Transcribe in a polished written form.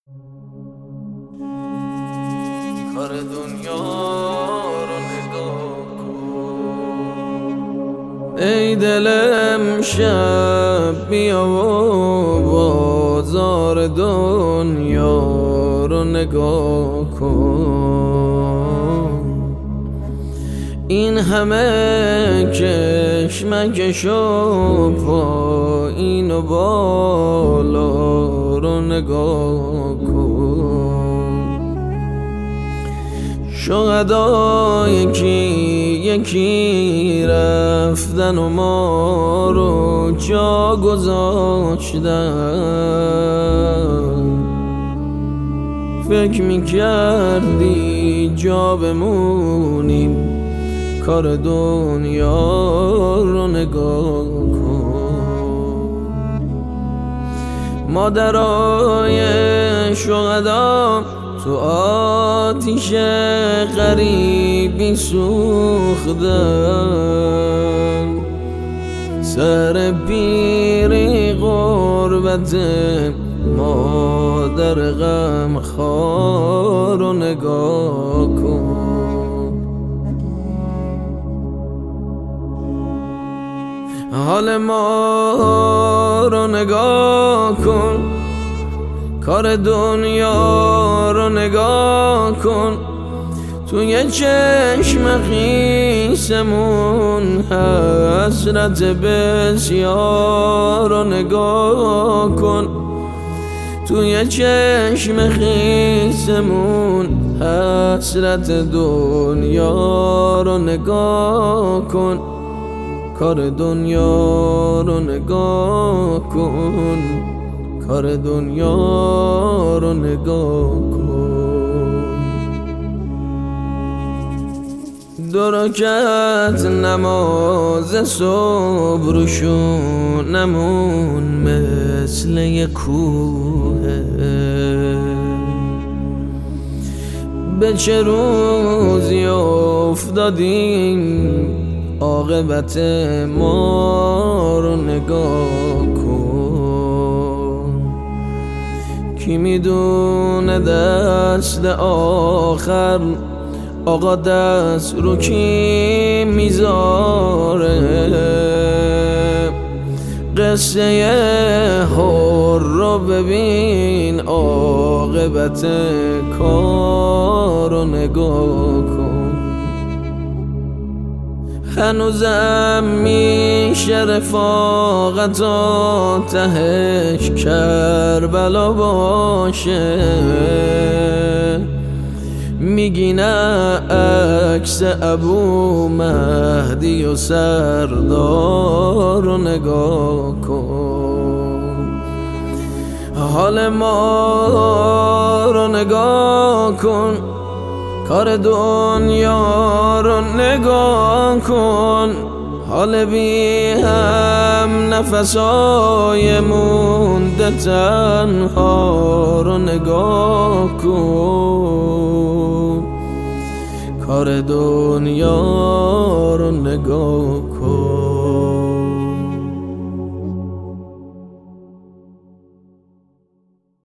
کار دنیا رو نگاه کن. ای دلم شب بیا و بازار دنیا رو نگاه کن. این همه کشمکش و پایین و بالا رو نگاه کن. شهدا یکی رفتن و ما رو جا گذاشتن. فکر میکردی جا بمونیم، کار دنیا رو نگاه کن. مادرای شهدا تو آتیش غریبی سوختن. سر پیری غربت مادر غمخوار رو نگاه کن. حال ما رو نگاه کن، کار دنیا رو نگاه کن. توی چشم خیسمون حسرت بسیار رو نگاه کن. توی چشم خیسمون حسرت دنیا رو نگاه کن. کار دنیا رو نگاه کن، کار دنیا رو نگاه کن. دو رکعت نماز صبح روشونمون مثل یه کوهه. به چه روزی افتادیم، عاقبت ما رو نگاه کن. کی میدونه دست آخر آقا دست رو کی میذاره. قصه حر رو ببین، عاقبت کار رو نگاه کن. هنوزم میشه رفاقت و تهش کربلا باشه. میگی نه عکس ابو مهدی و سردار رو نگاه کن. حال ما رو نگاه کن، کار دنیا رو نگاه کن. حال بی هم نفسای مونده تنها رو نگاه کن. کار دنیا رو نگاه کن.